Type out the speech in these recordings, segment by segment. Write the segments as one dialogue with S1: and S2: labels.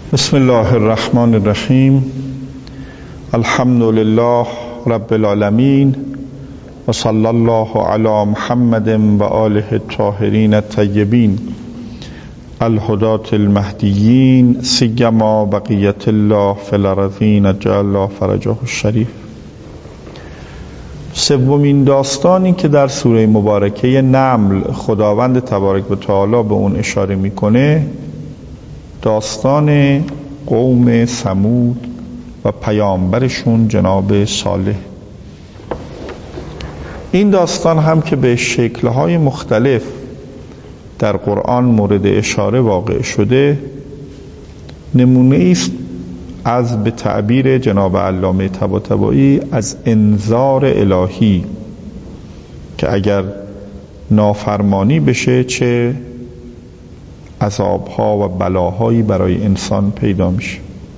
S1: بسم الله الرحمن الرحیم. الحمد لله رب العالمین و صلی الله علی محمد و آله الطاهرین الطیبین الهداة المهدیین سیما بقیت الله فی الارضین جعل الله فرجه الشریف. سومین داستانی که در سوره مبارکه نمل خداوند تبارک و تعالی به اون اشاره میکنه داستان قوم ثمود و پیامبرشون جناب صالح. این داستان هم که به شکل‌های مختلف در قرآن مورد اشاره واقع شده نمونه است از به تعبیر جناب علامه طباطبایی از انذار الهی که اگر نافرمانی بشه چه عذابها و بلاهایی برای انسان پیدا میشه.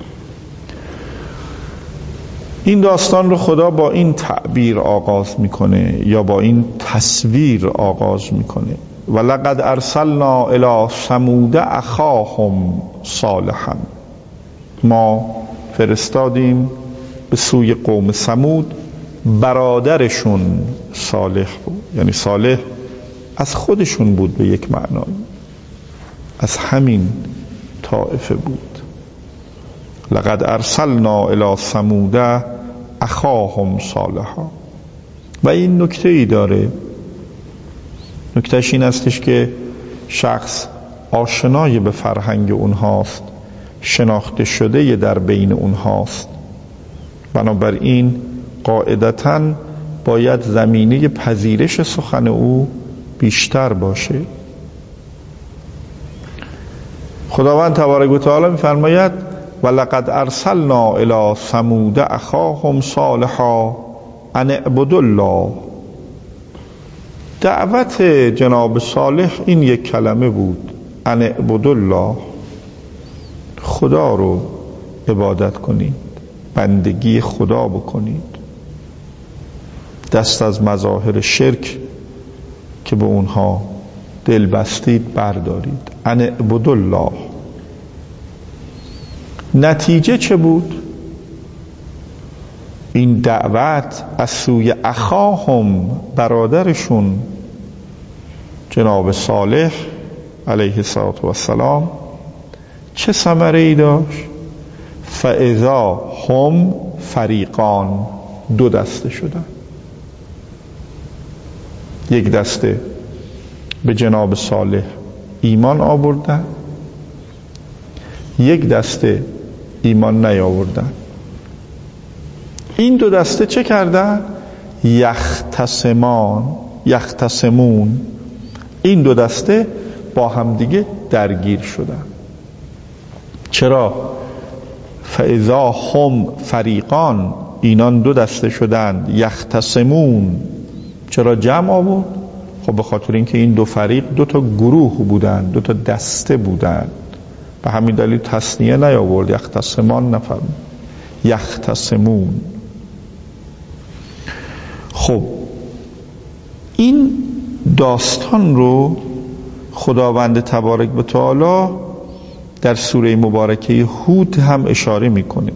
S1: این داستان رو خدا با این تعبیر آغاز میکنه یا با این تصویر آغاز میکنه: ولقد ارسلنا الی ثمود اخاهم صالحا. ما فرستادیم به سوی قوم ثمود برادرشون صالح بود. یعنی صالح از خودشون بود، به یک معنای از همین طائفه بود. لقد ارسلنا الی ثمود اخاهم صالحا. و این نکته ای داره، نکتهش این استش که شخص آشنای به فرهنگ اونهاست، شناخته شده در بین اونهاست، بنابراین قاعدتاً باید زمینه پذیرش سخن او بیشتر باشه. خداوند تبارک و تعالی می‌فرماید ولقد ارسلنا الی ثمود اخاهم صالحا ان اعبدوا الله. دعوت جناب صالح این یک کلمه بود: ان اعبدوا الله، خدا رو عبادت کنید، بندگی خدا بکنید، دست از مظاهر شرک که به اونها دل بستید بردارید. ان اعبدوا الله. نتیجه چه بود؟ این دعوت از سوی اخاهم برادرشون جناب صالح علیه السلام چه ثمره‌ای داشت؟ فاذا هم فریقان، دو دسته شدن. یک دسته به جناب صالح ایمان آوردن، یک دسته ایمان نیاوردن. این دو دسته چه کردن؟ یختصمون. این دو دسته با هم دیگه درگیر شدن. چرا؟ فاذا هم فریقان، اینان دو دسته شدند. یختصمون، چرا جمع آورد؟ خب به خاطر اینکه این دو فریق دو تا گروه بودن، دو تا دسته بودن، به همین دلیل تثنیه نیاورد، یختصمان نفرمود، یختصمون. خب این داستان رو خداوند تبارک و تعالی در سوره مبارکه هود هم اشاره میکنه.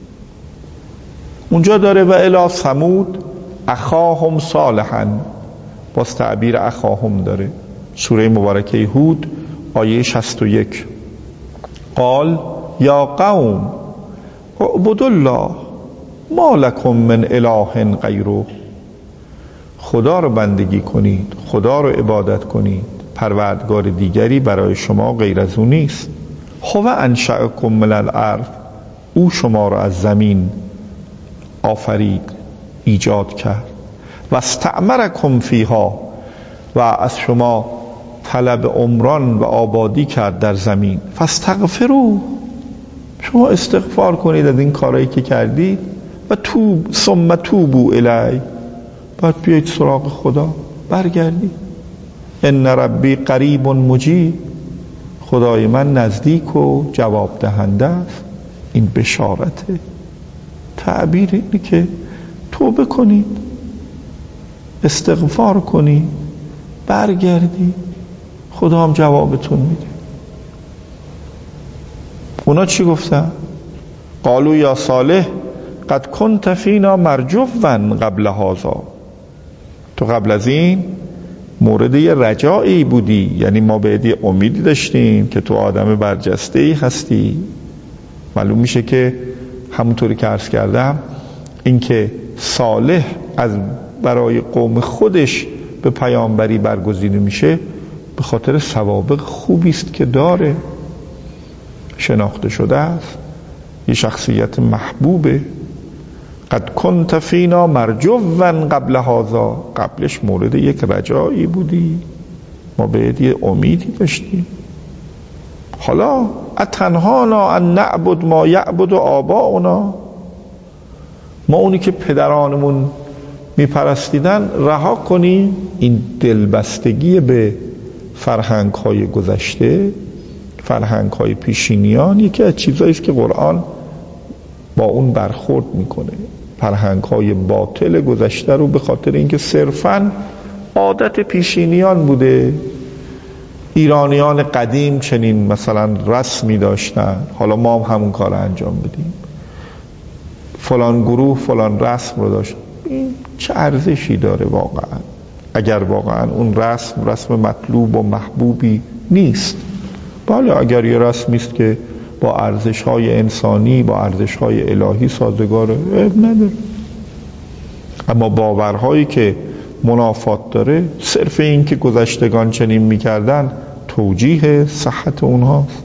S1: اونجا داره و الی ثمود اخاهم صالحا، باز تعبیر اخاهم داره. سوره مبارکه هود آیه 61: قال یا قوم اعبدوا الله ما لکم من اله غیره. خدا رو بندگی کنید، خدا رو عبادت کنید، پروردگار دیگری برای شما غیر از او نیست. هو انشأکم من الارض، او شما را از زمین آفرید، ایجاد کرد. و استعمرکم فیها، و از شما طلب عمران و آبادی کرد در زمین. فاستغفروا، شما استغفار کنید از این کارهایی که کردید. و ثم توبوا الی، بعد بیایید سراغ خدا، برگردید. ان ربی قریب مجیب، خدای من نزدیک و جواب دهنده است. این بشارته. تعبیر اینه که توبه کنید، استغفار کنید، برگردید، خدا هم جوابتون میده. اونا چی گفتن؟ قالوا یا صالح قد کنت فینا مرجوا قبل هذا، تو قبل از این مورد یه رجایی بودی، یعنی ما بهت یه امیدی داشتیم که تو آدم برجسته‌ای هستی. معلوم میشه که همونطوری که عرض کردم این که صالح از برای قوم خودش به پیامبری برگزیده میشه به خاطر سوابق خوبی است که داره، شناخته شده است، یه شخصیت محبوبه. قد کنت فینا مرجوا قبل هذا، قبلش مورد یک رجایی بودی، ما بهت یه امیدی داشتیم. حالا اتنهانا ان نعبد ما یعبد آباؤنا، ما اونی که پدرانمون میپرستیدن رها کنیم. این دلبستگی به فرهنگ های گذشته، فرهنگ های پیشینیان، یکی از چیزایی است که قرآن با اون برخورد میکنه. فرهنگ های باطل گذشته رو به خاطر اینکه صرفاً عادت پیشینیان بوده. ایرانیان قدیم چنین مثلا رسمی داشتن، حالا ما هم همون کار انجام بدیم. فلان گروه فلان رسم رو داشت. این چه ارزشی داره واقعا اگر واقعا اون رسم مطلوب و محبوبی نیست؟ بله اگر یه رسمی است که با ارزش‌های انسانی، با ارزش‌های الهی سازگاره، نداره. اما باورهایی که منافات داره، صرف این که گذشتگان چنین می‌کردن توجیه صحت اونهاست.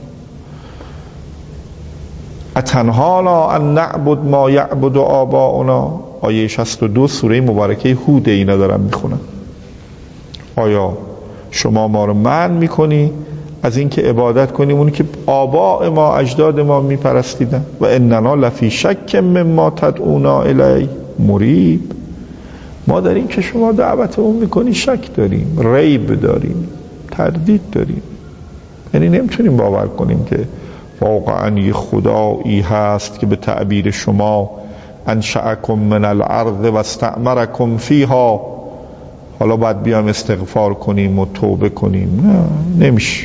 S1: اتنهانا ان نعبد ما یعبد آباؤنا، آیه 62 سوره مبارکه هود. اینا دارم میخونم. آیا شما ما رو منع میکنی از این که عبادت کنیم اونی که آباء ما، اجداد ما میپرستیدن؟ و اننا لفی شک مما تدعونا الی مریب، ما در این که شما دعوتمون میکنی شک داریم، ریب داریم، تردید داریم. یعنی نمیتونیم باور کنیم که واقعا یه خدایی هست که به تعبیر شما انشأکم من الارض و استعمرکم فیها، حالا باید بیام استغفار کنیم و توبه کنیم. نه، نمیشه.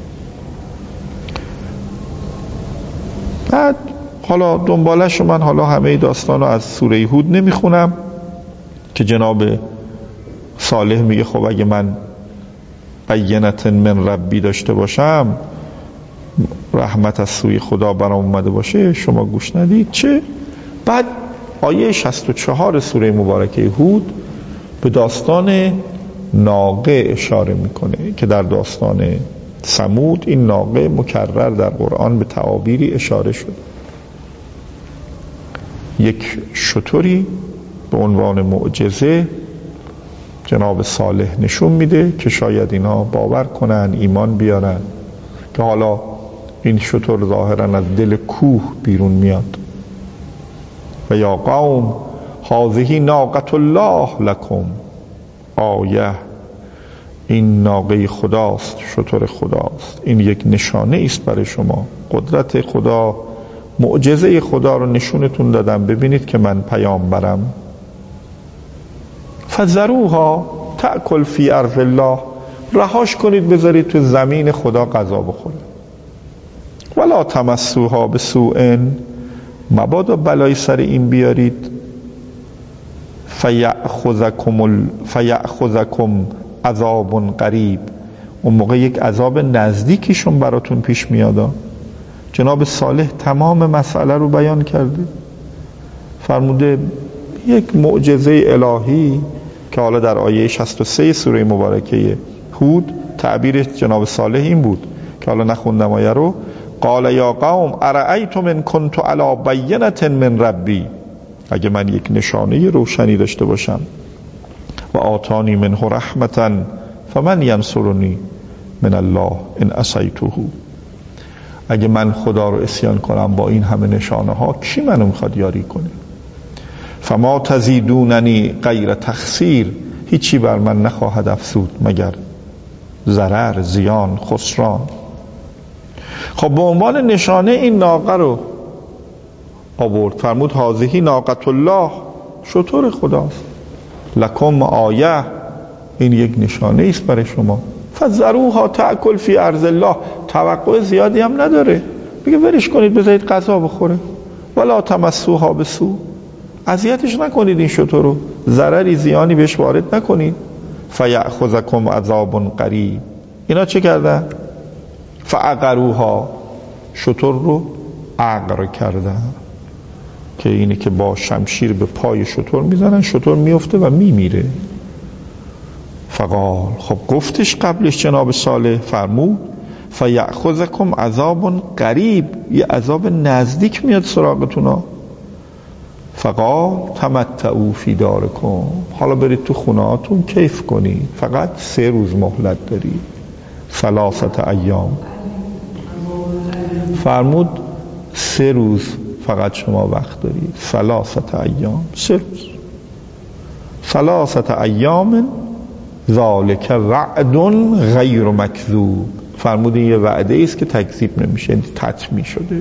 S1: بعد حالا دنبالش من حالا همه داستان رو از سوره هود نمیخونم که جناب صالح میگه خب اگه من بینت من ربی داشته باشم، رحمت از سوی خدا برام اومده باشه، شما گوش ندید. چه؟ بعد آیه 64 سوره مبارکه هود به داستان ناقه اشاره میکنه که در داستان ثمود این ناقه مکرر در قرآن به تعابیری اشاره شد. یک شتری به عنوان معجزه جناب صالح نشون میده که شاید اینا باور کنن، ایمان بیارن، که حالا این شتر ظاهرا از دل کوه بیرون میاد. و یا قوم هذه ناقة الله لکم آیه، این ناقه خداست، شتر خداست، این یک نشانه است برای شما. قدرت خدا، معجزه خدا رو نشونتون دادم، ببینید که من پیامبرم. فذروها تأکل فی ارض الله، رهاش کنید بذارید تو زمین خدا غذا بخوره. ولا تمسوها بسوء، مبادا بلای سر این بیارید. فیأخذکم عذاب قریب، اون موقع یک عذاب نزدیکیشون براتون پیش میاد. جناب صالح تمام مسئله رو بیان کرده، فرموده یک معجزه الهی که حالا در آیه 63 سوره مبارکه هود تعبیر جناب صالح این بود که حالا نخوندم آیه رو. قال یا قوم ارأیتم ان کنت علی بینة من ربی، اگه من یک نشانه روشنی داشته باشم، و آتانی منه رحمتا فمن ینصرنی من الله ان عصیته، اگه من خدا رو عصیان کنم با این همه نشانه ها، کی منو میخواد یاری کنه؟ فما تزیدوننی غیر تخسیر، هیچی بر من نخواهد افزود مگر ضرر، زیان، خسران. خب به عنوان نشانه این ناقه رو آورد، فرمود هذه ناقة الله، شتر خداست، لکم آیه، این یک نشانه است برای شما. فذروها تأکل فی ارض الله، توقع زیادی هم نداره، میگه ولش کنید بذارید غذا بخوره. ولا تمسوها بسوء، اذیتش نکنید این شتر رو، ضرری زیانی بهش وارد نکنید. فیأخذکم عذاب قریب، اینا چه کردن؟ فعقروها، شتر رو عقر کردن، که اینه که با شمشیر به پای شتر میزنن، شتر میفته و میمیره. فقال، خب گفتش قبلش جناب صالح فرمود فیأخذکم عذاب قریب، یه عذاب نزدیک میاد سراغتونا. فقال تمتعوا فی دارکم، حالا برید تو خونهاتون کیف کنید، فقط 3 روز مهلت دارید. 3 ایام، فرمود 3 روز فقط شما وقت دارید. 3 ایام، 3 روز. 3 ایام ذالک وعد غیر مکذوب، فرمود این یه وعده است که تکذیب نمیشه، تتمی شده.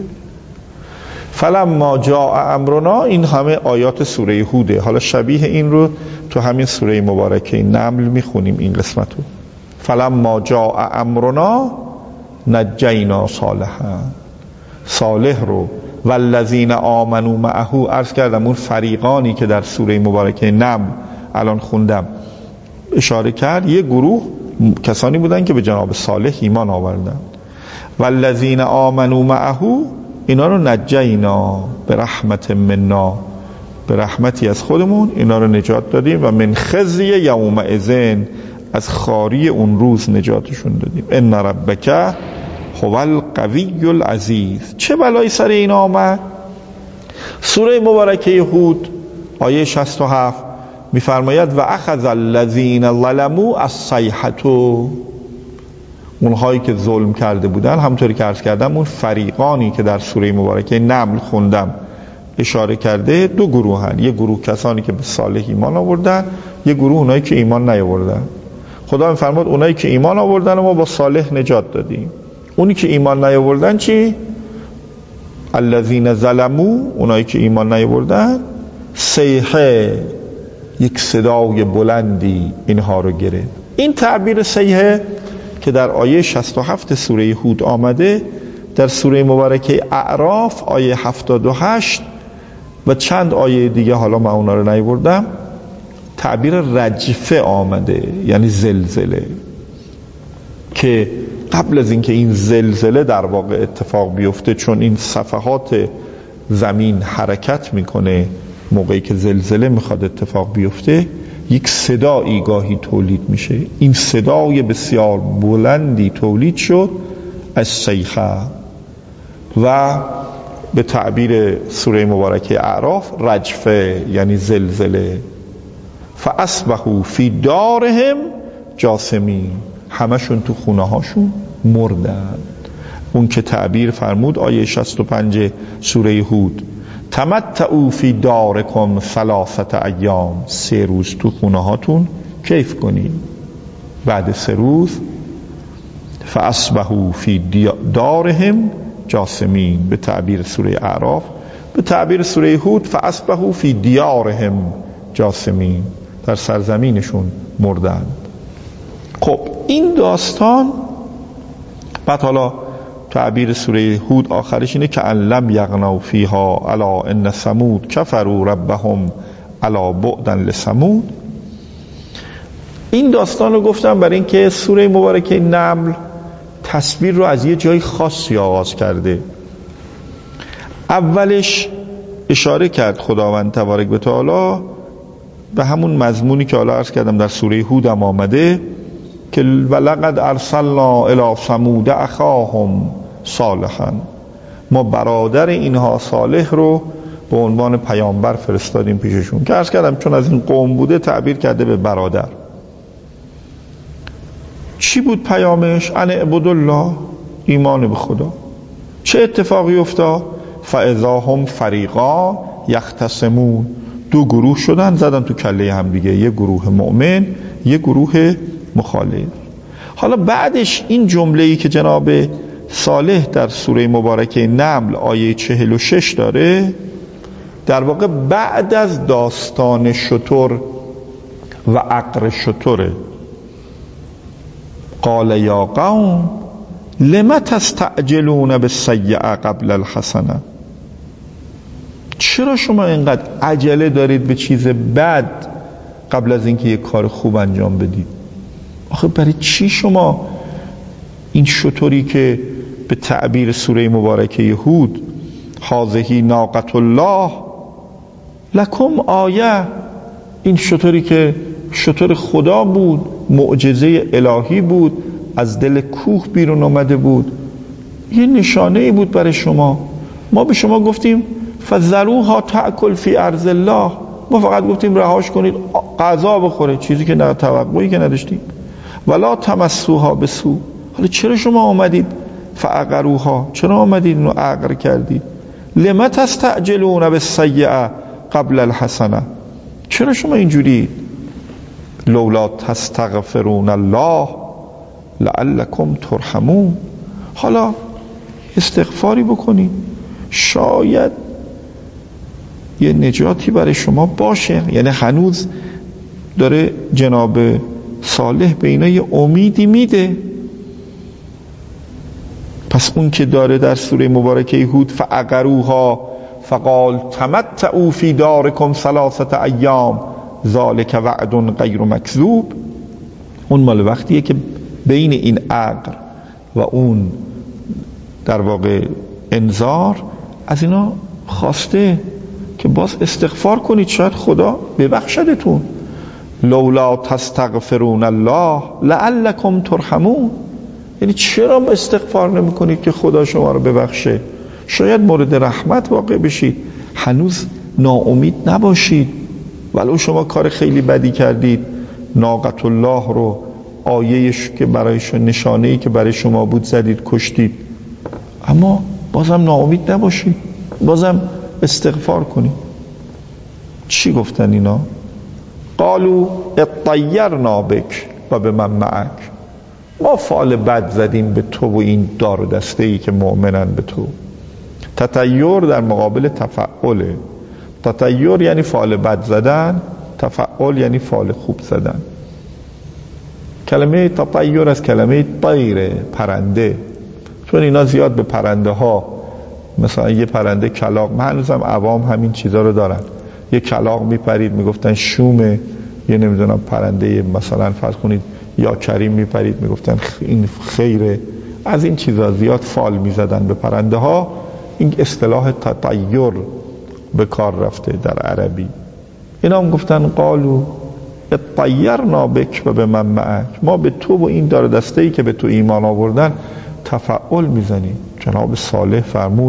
S1: فلما جاء امرنا، این همه آیات سوره هوده. حالا شبیه این رو تو همین سوره مبارکه نمل میخونیم این قسمت رو. فلما جاء امرنا نجینا صالحا، صالح رو والذین آمنوا معه، عرض کردم اون فریقانی که در سوره مبارکه نمل الان خوندم اشاره کرد، یه گروه کسانی بودن که به جناب صالح ایمان آوردن. والذین آمنوا معه، اینا رو نجینا به رحمت منا، به رحمتی از خودمون اینا رو نجات دادیم. و من خزی یومئذ، از خاری اون روز نجاتشون دادیم. ان ربک هو القوی العزیز. چه بلایی سر این آمد؟ سوره مبارکه هود آیه 67 میفرماید و اخذ الذین ظلموا الصیحة، اونهایی که ظلم کرده بودن، همونطوری که عرض کردم اون فریقانی که در سوره مبارکه نمل خوندم اشاره کرده 2 گروه هن. یه گروه کسانی که به صالح ایمان آوردن، یه گروه اونایی که ایمان نیاوردن. خدا میفرماد اونایی که ایمان آوردن و ما با صالح نجات دادیم. اونی که ایمان نیاوردن چی؟ الذین ظلموا، اونایی که ایمان نیاوردن، صیحه، یک صدای بلندی اینها رو گرفت. این تعبیر صیحه که در آیه 67 سوره هود آمده، در سوره مبارکه اعراف آیه 78 و چند آیه دیگه، حالا من اونا رو نیاوردم، تعبیر رجفه آمده، یعنی زلزله، که قبل از اینکه این زلزله در واقع اتفاق بیفته، چون این صفحات زمین حرکت میکنه موقعی که زلزله میخواد اتفاق بیفته، یک صدایی گاهی تولید میشه. این صدای بسیار بلندی تولید شد از صیحه، و به تعبیر سوره مبارکه اعراف رجفه، یعنی زلزله. فاصبحوا فی دارهم جاثمین، همشون تو خونه هاشون مردن. اون که تعبیر فرمود آیه 65 سوره هود، تمتعوا فی دارکم 3 ایام، 3 روز تو خونه هاتون کیف کنید. بعد 3 روز فاصبحوا فی دارهم جاثمین، به تعبیر سوره اعراف. به تعبیر سوره هود فاصبحوا فی دیارهم جاثمین، در سرزمینشون مردند. خب این داستان، بعد حالا تعبیر سوره هود آخرش اینه که ان لم یغنوا فیها الا ان ثمود کفروا ربهم الا بعدا لثمود. این داستان رو گفتم برای اینکه سوره مبارکه نمل تصویر رو از یه جای خاصی آغاز کرده. اولش اشاره کرد خداوند تبارک و تعالی به همون مضمونی که حالا عرض کردم در سوره هود هم آمده که ولقد ارسلنا الی ثمود اخاهم صالحا، ما برادر اینها صالح رو به عنوان پیامبر فرستادیم پیششون، که عرض کردم چون از این قوم بوده تعبیر کرده به برادر. چی بود پیامش؟ ان اعبدوا الله، ایمان به خدا. چه اتفاقی افتاد؟ فاذا هم فریقان یختصمون، 2 گروه شدن، زدن تو کله هم دیگه، یه گروه مؤمن، یه گروه مخالف. حالا بعدش این جمله‌ای که جناب صالح در سوره مبارکه نمل آیه 46 داره، در واقع بعد از داستان شتر و عقر شتره. قال یا قوم لم تستعجلون بالسیئه قبل الحسنه، چرا شما اینقدر عجله دارید به چیز بد قبل از اینکه یک کار خوب انجام بدید؟ آخه برای چی شما این شتری که به تعبیر سوره مبارکه هود هذه ناقة الله لکم آیه، این شتری که شتر خدا بود، معجزه الهی بود، از دل کوه بیرون آمده بود، یه نشانه ای بود برای شما. ما به شما گفتیم فذروها تأکل فی ارض الله، ما فقط گفتیم رهاش کنید غذا بخوره، چیزی که نه توقعی که نداشتیم. ولا تمسوها بسو، حالا چرا شما آمدید فعقروها، چرا آمدید اینو عقر کردید؟ لم تستعجلون بالسیئه قبل الحسنه، چرا شما اینجوری؟ لولا تستغفرون الله لعلکم ترحمون، حالا استغفاری بکنید شاید یه نجاتی برای شما باشه. یعنی هنوز داره جناب صالح به اینا یه امیدی میده. پس اون که داره در سوره مبارکه هود فعقروها فقال تمتعوا فی دارکم 3 ایام ذالک وعد غیر مکذوب، اون مال وقتیه که بین این عقر و اون در واقع انذار از اینا خواسته که باز استغفار کنید، شاید خدا ببخشدتون. لولا تستغفرون الله لعلکم ترحمون، یعنی چرا استغفار نمی کنید که خدا شما رو ببخشه؟ شاید مورد رحمت واقع بشید. هنوز ناامید نباشید، ولو شما کار خیلی بدی کردید، ناقة الله رو آیهش که برایش نشانه‌ای که برای شما بود زدید کشتید، اما بازم ناامید نباشید، بازم استغفار کنید. چی گفتن اینا؟ قالوا اطیرنا بک و بمن معک، ما فال بد زدیم به تو و این دار و دسته‌ای که مؤمنن به تو. تطیر در مقابل تفعله، تطیر یعنی فال بد زدن، تفعل یعنی فال خوب زدن. کلمه تطیر از کلمه طیر، پرنده، چون اینا زیاد به پرنده ها، مثلا یه پرنده کلاغ، من هنوزم عوام همین چیزا رو دارن، یه کلاغ میپرید میگفتن شومه، یه نمیدونم پرنده مثلا فرض کنید یا کریم میپرید میگفتن این خیره، از این چیزا زیاد فال میزدن به پرنده ها. این اصطلاح تطیر به کار رفته در عربی. اینا هم گفتن قالو اطیرنا بک و به من معک، ما به تو و این دار دسته‌ای که به تو ایمان آوردن تفعل میزنیم. جناب صالح فرمود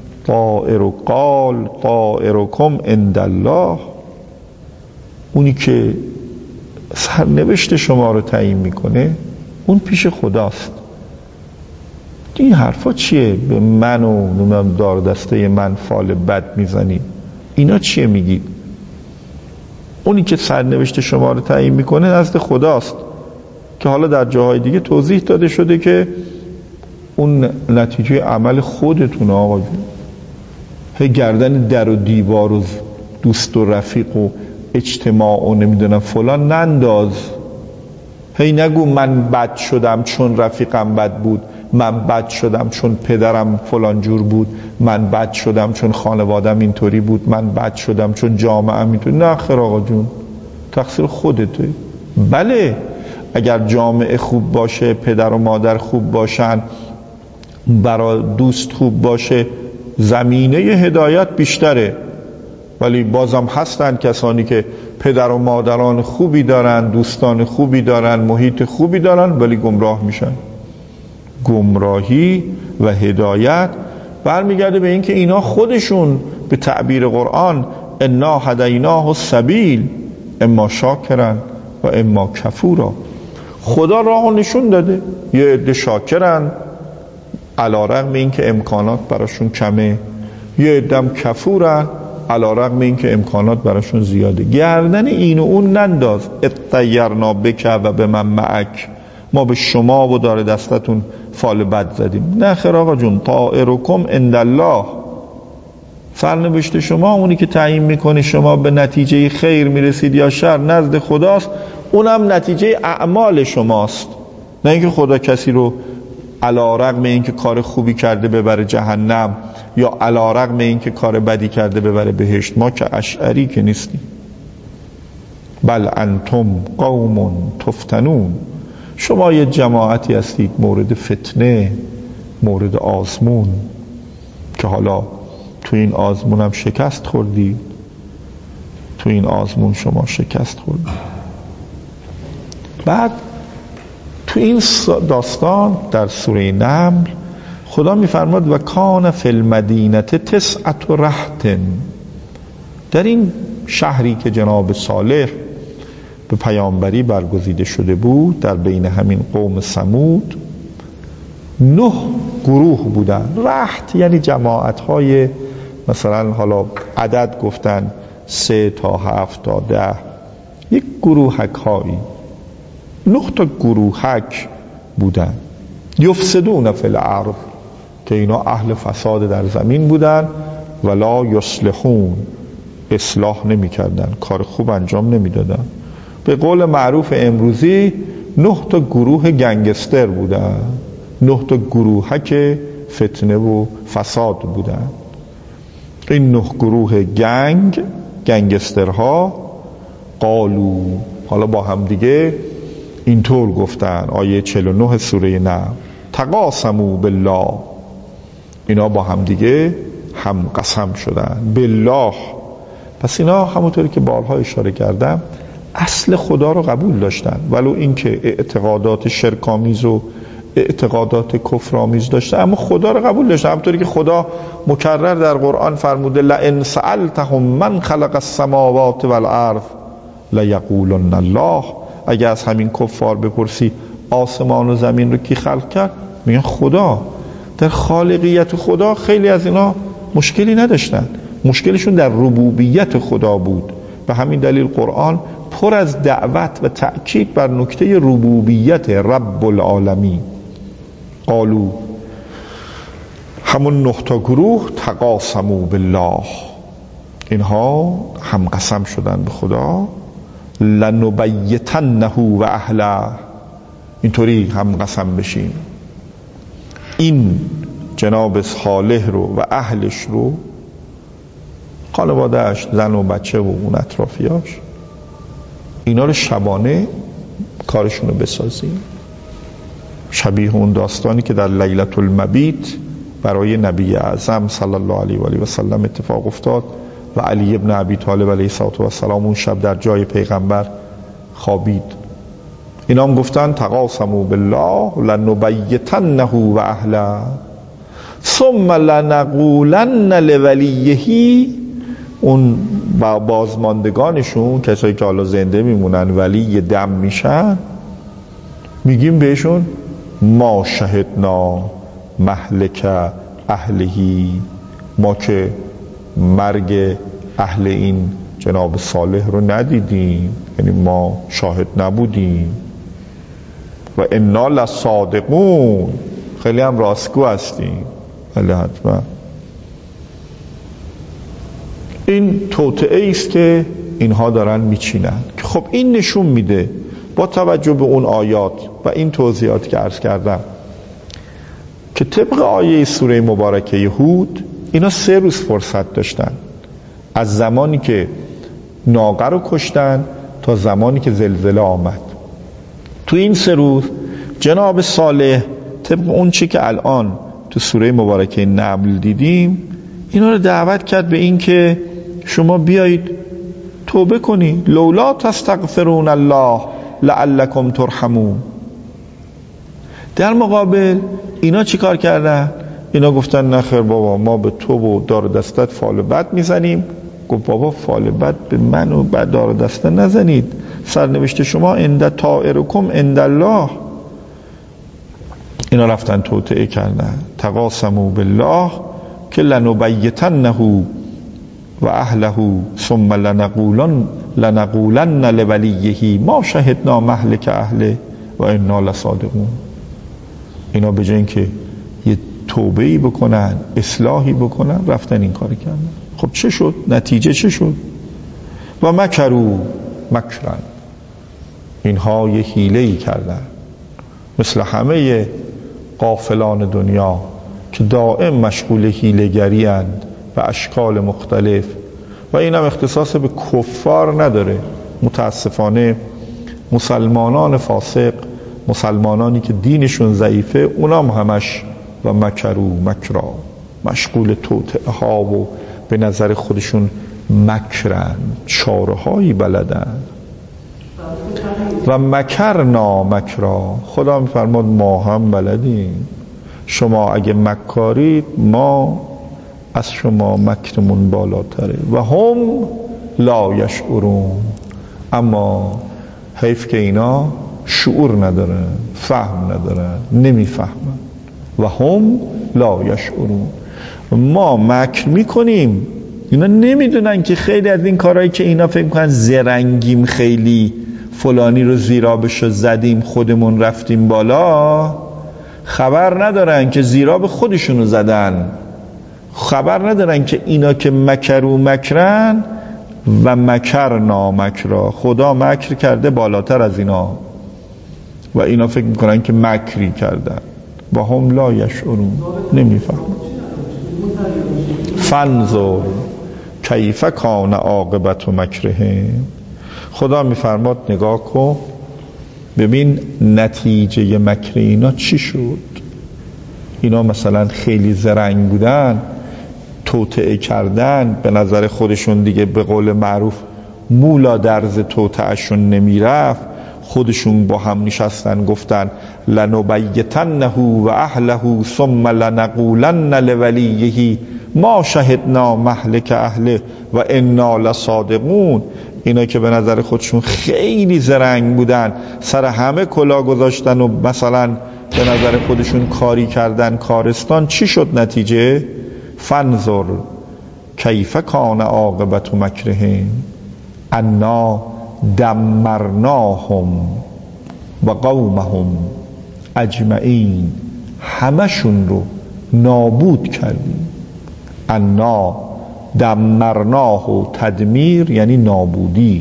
S1: طائرکم عند الله، اونی که سرنوشت شما رو تعیین میکنه اون پیش خداست. این حرفا چیه؟ به من و دار دسته من فال بد میزنید، اینا چیه میگید؟ اونی که سرنوشت شما رو تعیین میکنه نزد خداست، که حالا در جاهای دیگه توضیح داده شده که اون نتیجه عمل خودتونه. آقا هی گردن در و دیوار و دوست و رفیق و اجتماع و نمیدونم فلان ننداز. هی نگو من بد شدم چون رفیقم بد بود، من بد شدم چون پدرم فلان جور بود، من بد شدم چون خانوادم اینطوری بود، من بد شدم چون جامعه‌ام اینطوری. نه خیر آقا جون، تقصیر خودته. بله اگر جامعه خوب باشه، پدر و مادر خوب باشن، برای دوست خوب باشه، زمینه هدایت بیشتره. ولی بازم هستن کسانی که پدر و مادران خوبی دارن، دوستان خوبی دارن، محیط خوبی دارن، ولی گمراه میشن. گمراهی و هدایت برمیگرده به اینکه اینا خودشون به تعبیر قرآن انا هدیناه السبیل اما شاکرن و اما کفورا، خدا راهو نشون داده. یه عده شاکرن علی‌رغم اینکه امکانات براشون کمه، یه عده کفورن علی‌رغم اینکه امکانات براشون زیاده. گردن این و اون ننداز. اطیرنا بک و به من معک، ما به شما و دار دستتون فال بد زدیم. نه خیر آقا جون، طائرکم عند الله، سرنوشت شما اونی که تعیین میکنه شما به نتیجه خیر میرسید یا شر نزد خداست، اونم نتیجه اعمال شماست. نه اینکه خدا کسی رو علی رغم اینکه کار خوبی کرده ببره جهنم یا علی رغم اینکه کار بدی کرده ببره بهشت. ما که اشعری که نیستیم. بل انتم قوم تفتنون، شما یه جماعتی هستید مورد فتنه، مورد آزمون، که حالا تو این آزمون هم شکست خوردید. تو این آزمون شما شکست خوردید. بعد تو این داستان در سوره نمل خدا میفرماد و کان فی المدینه 9 رهط، در این شهری که جناب صالح به پیامبری برگزیده شده بود، در بین همین قوم ثمود 9 گروه بودن. رهط یعنی جماعت‌های، مثلا حالا عدد گفتن 3 تا 7 تا 10، یک گروهک هایی، 9 تا گروهک بودن. یفسدون فی الارض، که اینا اهل فساد در زمین بودن. ولا یصلحون، اصلاح نمی کردن، کار خوب انجام نمی دادن. به قول معروف امروزی 9 تا گروه گنگستر بودن، 9 تا گروهک فتنه و فساد بودن. این 9 گروه گنگسترها قالو، حالا با هم دیگه اینطور گفتن. آیه 49 سوره نمل، تقاسموا بالله، اینا با هم دیگه هم قسم شدن بالله. پس اینا همونطوری که بارها اشاره کردم اصل خدا رو قبول داشتن، ولو اینکه اعتقادات شرک‌آمیز و اعتقادات کفرآمیز داشتن، اما خدا رو قبول داشتن. همونطوری که خدا مکرر در قرآن فرموده لئن سألتهم من خلق السماوات والارض لیقولن الله، اگه از همین کفار بپرسی آسمان و زمین رو کی خلق کرد، میگن خدا. در خالقیت خدا خیلی از اینا مشکلی نداشتن، مشکلشون در ربوبیت خدا بود. به همین دلیل قرآن پر از دعوت و تأکید بر نکته ربوبیت رب العالمین. قالو، همون 9 تا گروه تقاسموا بالله، اینها هم قسم شدن به خدا. لنبیتنه و اهله، اینطوری هم قسم بشیم این جناب صالح رو و اهلش رو، خانواده‌اش، زن و بچه و اون اطرافیاش، اینا رو شبانه کارشون رو بسازیم. شبیه اون داستانی که در لیلة المبیت برای نبی اعظم صلی الله علیه و آله و سلم اتفاق افتاد و علی ابن ابی طالب علیه السلام اون شب در جای پیغمبر خوابید. اینا هم گفتن تقاسموا بالله لنبیتنه و اهله ثم لنقولن لولیه، اون بازماندگانشون، کسایی که حالا زنده میمونن ولی دم میشن، میگیم بهشون ما شهدنا مهلک اهلهی، ما که مرگ اهل این جناب صالح رو ندیدیم، یعنی ما شاهد نبودیم. و انا لصادقون، خیلی هم راستگو هستیم. ولی حتما این توطئه است که اینها دارن میچینن. خب این نشون میده با توجه به اون آیات و این توضیحات که عرض کردم که طبق آیه سوره مبارکه هود اینا 3 روز فرصت داشتن، از زمانی که ناقه رو کشتن تا زمانی که زلزله آمد. تو این 3 روز جناب صالح طبق اون چی که الان تو سوره مبارکه نمل دیدیم اینا رو دعوت کرد به این که شما بیایید توبه کنید. لولا تستغفرون الله لعلکم ترحمون. در مقابل اینا چی کار کردن؟ اینا گفتن نخیر بابا، ما به تو و دار دستت فال بد میزنیم. گفت بابا فال بد به من و به دار دست نزنید، سرنوشت شما عند طائرکم عند الله. اینا رفتن توطئه کردن. تقاسموا بالله که لنبیتنه و اهله ثم لنقولن لولیه ما شهدنا مهلک اهله و انا لصادقون. اینا به جای اینکه یه توبه‌ای بکنن، اصلاحی بکنن، رفتن این کار کردن. خب چه شد؟ نتیجه چه شد؟ و مکروا مکرن، اینها یه حیله‌ای کردن مثل همه غافلان دنیا که دائم مشغول حیله‌گری اند و اشکال مختلف، و اینم اختصاص به کفار نداره. متاسفانه مسلمانان فاسق، مسلمانانی که دینشون ضعیفه، اونام همش و مکرو مکرا، مشغول توطئه ها و به نظر خودشون مکرن، چارهایی بلدن. و مکرنا مکرا، خدا میفرماد ما هم بلدیم. شما اگه مکارید ما از شما مکرمون بالاتره. و هم لا یشعرون، اما حیف که اینا شعور ندارن، فهم ندارن، نمیفهمن. و هم لا یشعرون، ما مکر میکنیم، اینا نمیدونن که خیلی از این کارهایی که اینا فکر میکنن زرنگیم، خیلی فلانی رو زیرابشو زدیم خودمون رفتیم بالا، خبر ندارن که زیراب خودشونو زدن. خبر ندارن که اینا که مکرو مکرن و مکرنا مکرا، خدا مکر کرده بالاتر از اینا و اینا فکر میکنن که مکری کردن. و هم لا یشعرون، نمیفهم. فانظر کیف کان عاقبت مکرهم، خدا میفرماد نگاه کن ببین نتیجه مکر اینا چی شد. اینا مثلا خیلی زرنگ بودن، توطئه کردن، به نظر خودشون دیگه به قول معروف مولا درز توطئه‌شون نمیرفت، خودشون با هم نشستن گفتن لنبیتنه و اهله ثم لنقولن لولیه ما شهدنا مهلک اهله و انا لصادقون. اینا که به نظر خودشون خیلی زرنگ بودن، سر همه کلا گذاشتن و مثلا به نظر خودشون کاری کردن کارستان، چی شد نتیجه؟ فانظر کیف کان عاقبت مکرهم انا دمرناهم و قومهم اجمعین، همشون رو نابود کردیم. انا دمرناه و تدمیر یعنی نابودی،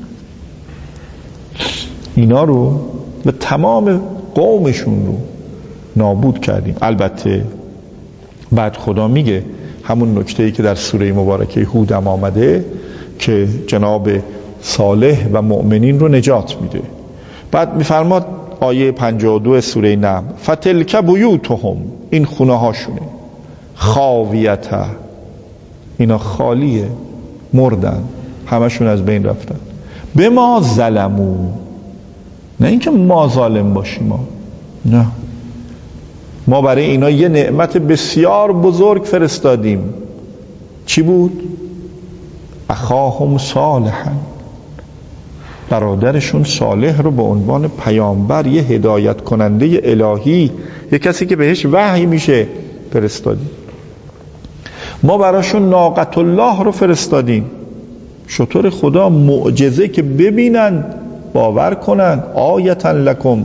S1: اینا رو به تمام قومشون رو نابود کردیم. البته بعد خدا میگه همون نکته‌ای که در سوره مبارکه هود هم آمده که جناب صالح و مؤمنین رو نجات میده. بعد میفرماد آیه 52 سوره نمل فتلک بیوتهم، این خونه هاشونه، خاویته، اینا خالیه، مردن، همشون از بین رفتن. به ما ظلمو، نه اینکه ما ظالم باشیم ما، نه، ما برای اینا یه نعمت بسیار بزرگ فرستادیم. چی بود؟ اخاهم صالحا، برادرشون صالح رو به عنوان پیامبر، یه هدایت کننده الهی، یه کسی که بهش وحی میشه فرستادیم. ما براشون ناقة الله رو فرستادیم، شتر خدا، معجزه که ببینن باور کنن. آیتا لکم،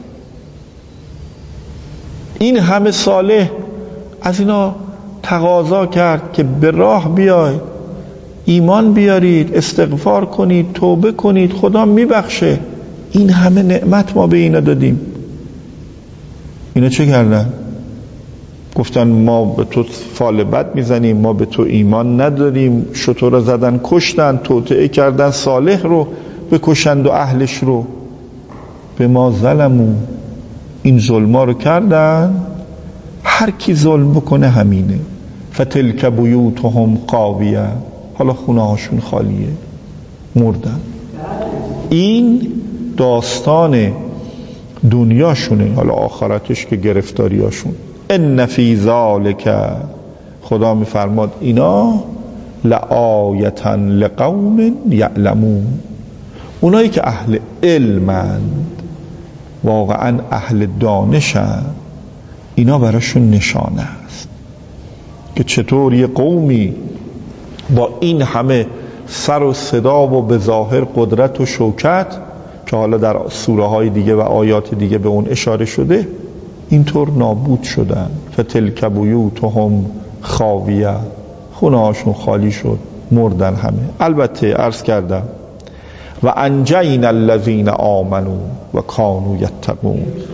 S1: این همه صالح از اینا تقاضا کرد که به راه بیاید، ایمان بیارید، استغفار کنید، توبه کنید، خدا میبخشه. این همه نعمت ما به اینا دادیم، اینا چه کردن؟ گفتن ما به تو فال بد میزنیم، ما به تو ایمان نداریم. شتر رو زدن کشتن، توطئه کردن صالح رو بکشند و اهلش رو. به ما ظلمو، این ظلما رو کردن. هر کی ظلم بکنه همینه. فتلک بیوتهم خاویه، حالا خونه هاشون خالیه، مردن. این داستان دنیاشونه، حالا آخرتش که گرفتاریاشون. ان فی ذالک، خدا میفرماد اینا لآیة لقوم یعلمون، اونایی که اهل علمند، واقعا اهل دانشند، اینا براشون نشانه است که چطور یه قومی با این همه سر و صدا و به ظاهر قدرت و شوکت که حالا در سوره های دیگه و آیات دیگه به اون اشاره شده، اینطور نابود شدن. فتلک بیوتهم خاویه، خونه هاشون خالی شد، مردن همه. البته عرض کردم و انجینا الذین آمنوا و کانوا یتقون،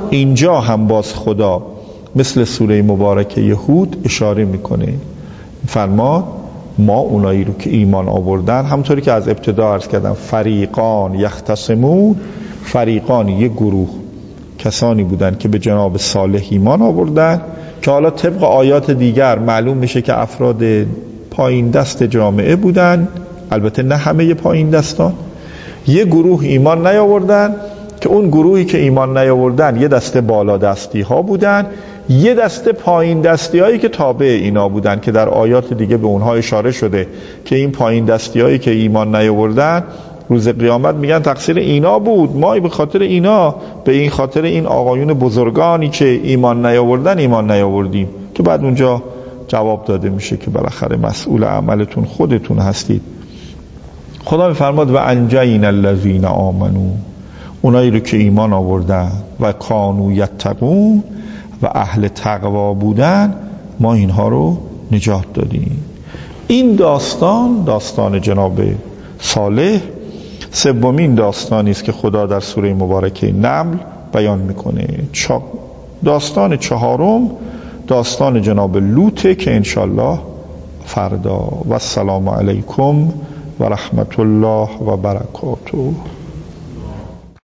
S1: اینجا هم باز خدا مثل سوره مبارکه هود اشاره میکنه، فرماد ما اونایی رو که ایمان آوردن، همونطوری که از ابتدا عرض کردم فریقان یختصمون، فریقان یک گروه کسانی بودن که به جناب صالح ایمان آوردن که حالا طبق آیات دیگر معلوم میشه که افراد پایین دست جامعه بودن، البته نه همه پایین دستان. یه گروه ایمان نیاوردن که اون گروهی که ایمان نیاوردن یه دسته بالا دستی ها بودن، یه دسته پایین دستی هایی که تابع اینا بودن که در آیات دیگه به اونها اشاره شده که این پایین دستی هایی که ایمان نیاوردن روز قیامت میگن تقصیر اینا بود، ما به خاطر اینا، به این خاطر این آقایون بزرگانی که ایمان نیاوردن ایمان نیاوردیم، که بعد اونجا جواب داده میشه که بالاخره مسئول عملتون خودتون هستید. خدا میفرماد و انجینا الذین آمنو، اونایی رو که ایمان آوردن و کانوا یتقون و اهل تقوا بودن، ما اینها رو نجات دادیم. این داستان جناب صالح سومین داستانی است که خدا در سوره مبارکه نمل بیان میکنه. داستان چهارم داستان جناب لوط که انشالله فردا. و السلام علیکم و رحمت الله و برکاته.